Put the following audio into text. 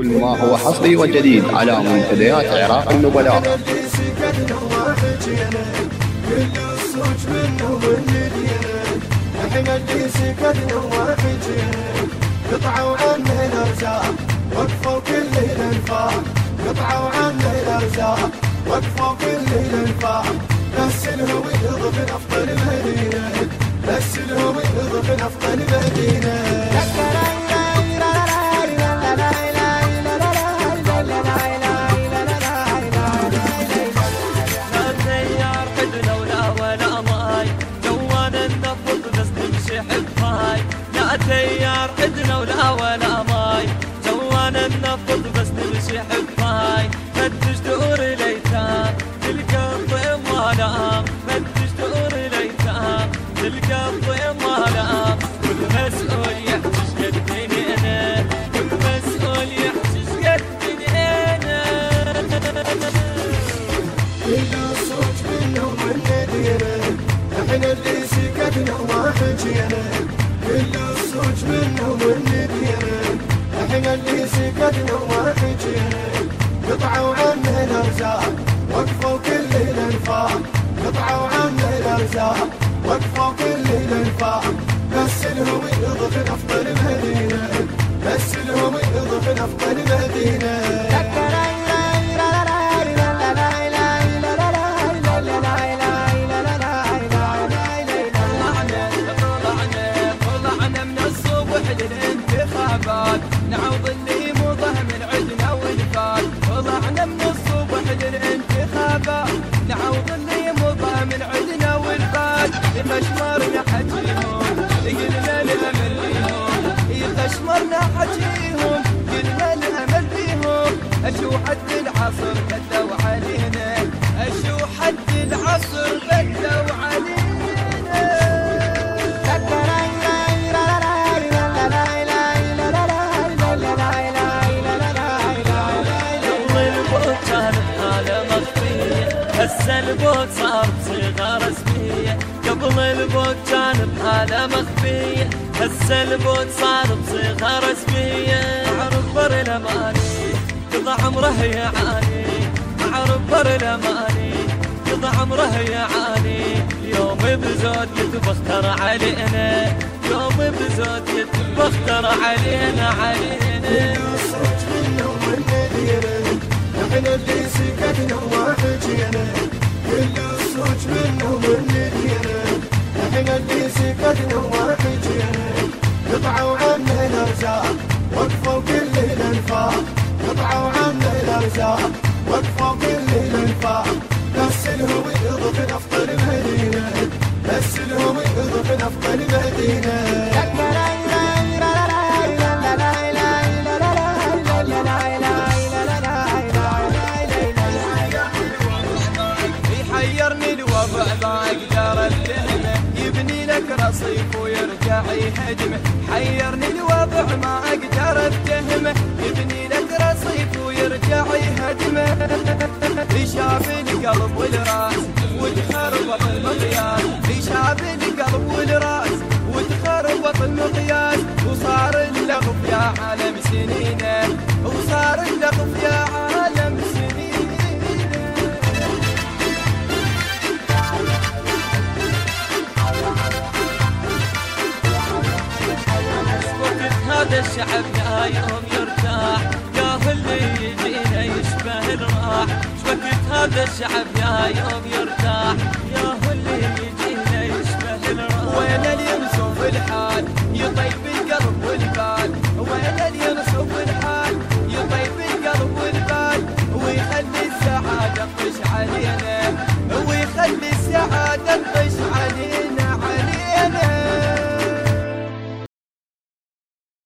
كل ما هو حصري وجديد على منتديات عراق النبلاء. قطعوا عنه الارزاق وقفوا كل الانفاق، قطعوا عنه الارزاق وقفوا كل الانفاق، بس الهو يضف افضل مدينه، بس الهو يضف افضل مدينه. تيار عدنا ولا ولا ماي، جوانا النفض بس نمشي حباي، فتش دور الأيتام تلقى الطيب ما نام، فتش دور الأيتام تلقى الطيب ما نام، والمسؤول يحجز قدني أنا، والمسؤول يحجز قدني أنا. إلا الصوت منه ومن ندينا، احنا اللي سكتنا وما حجينا، إلا الصوت منه ومن ندينا، احنا اللي سكتنا وما حجينا، قطعوا عنه الارزاق وقفوا كل الانفاق، قطعوا عنه الارزاق وقفوا كل الانفاق، بس الهم يضف افضل مدينه، بس الهم يضف افضل مدينه. نعوض اللي مضى من عدنا والفات، طلعنا من الصبح للانتخابات، نعوض اللي مضى من عدنا والفات، يخشمرنا حجيهم قلنا الامل بيهم، يخشمرنا حجيهم قلنا الامل بيهم، اشو حد العصر بدوا علينا، اشو حد العصر بدوا علينا. هسه البوت صار بصيغة رسمية، قبل البوت كان بحالة مخفية، هسه البوت صار بصيغة رسمية، مع ربر الأماني قضى عمره يعاني، مع ربر الأماني قضى عمره يعاني، يوم بزود يتبختر علينا، يوم بزود يتبختر علينا علينا. الصوت منه ومن ندينا، احنا اللي سكتنا وما حجينا، كل الصوت منه ومن ندينا، احنا اللي سكتنا وما حجينا، قطعوا عنه الارزاق وقفوا كل الانفاق، قطعوا عنه الارزاق وقفوا كل الانفاق، بس الهم يضف افضل مدينه، بس الهم يضف افضل مدينه. يحيرني الوضع ما اقدر اتهمه، يبني لك رصيف ويرجع يهدمه، حيرني الوضع ما اقدر اتهمه، يبني لك رصيف ويرجع يهدمه، يشاف القلب والراس وتخربط المقياس، يشاف القلب والراس وتخربط المقياس، وصار اللغف يا عالم سنينه، وصار اللغف يا عالم سنينه. هذا الشعب يا يوم يرتاح، يا اللي يجينا يشبه الراح، شوكت هذا الشعب يا يوم يرتاح، يا اللي يجينا